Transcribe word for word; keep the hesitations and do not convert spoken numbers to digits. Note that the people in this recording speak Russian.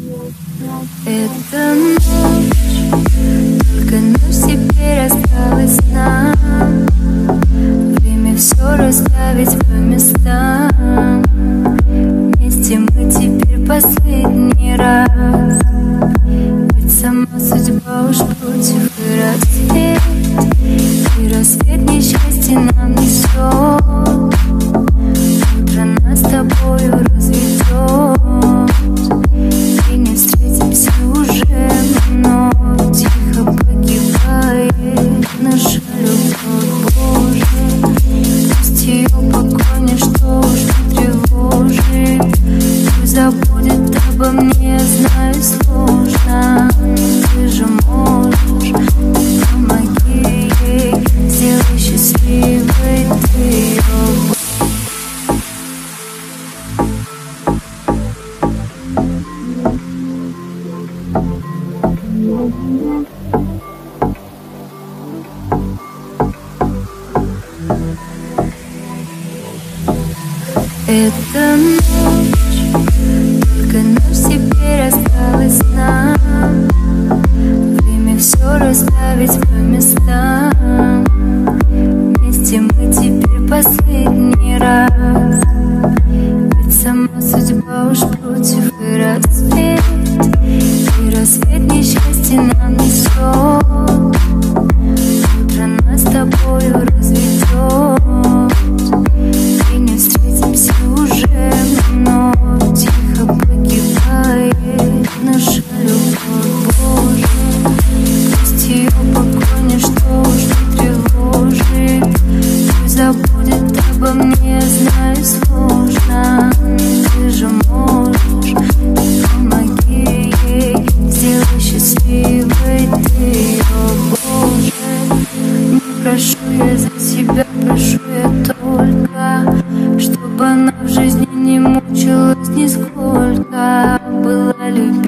Это ночь, только ночь теперь осталась нам. Время все расставить по местам. Вместе мы теперь последний раз. Ведь сама судьба уж против. И рассвет, и рассвет несчастье нам несет. Утро нас с тобою разведет. И не встретимся уже, но тихо погибает наша любовь. Боже, пусть ее покой ничто уж не тревожит. Пусть забудет обо мне, знаю, сложно. Ты же можешь, помоги ей, сделай счастливой ты ее. Это ночь, только ночь теперь осталась нам. Время все расставить по местам. Вместе мы теперь последний раз. Ведь сама судьба уж против. И рассвет, и рассвет несчастье нам несет. Утро нас с тобою разведет. И не встретимся уже, но тихо погибает наша любовь. Боже, пусть ее покой ничто уж не тревожит. Пусть забудет обо мне, знаю, сложно. Ты же можешь, помоги ей, сделай счастливой ты ее. Боже, не прошу я за себя, прошу я только, чтобы она в жизни не мучилась нисколько. Была любить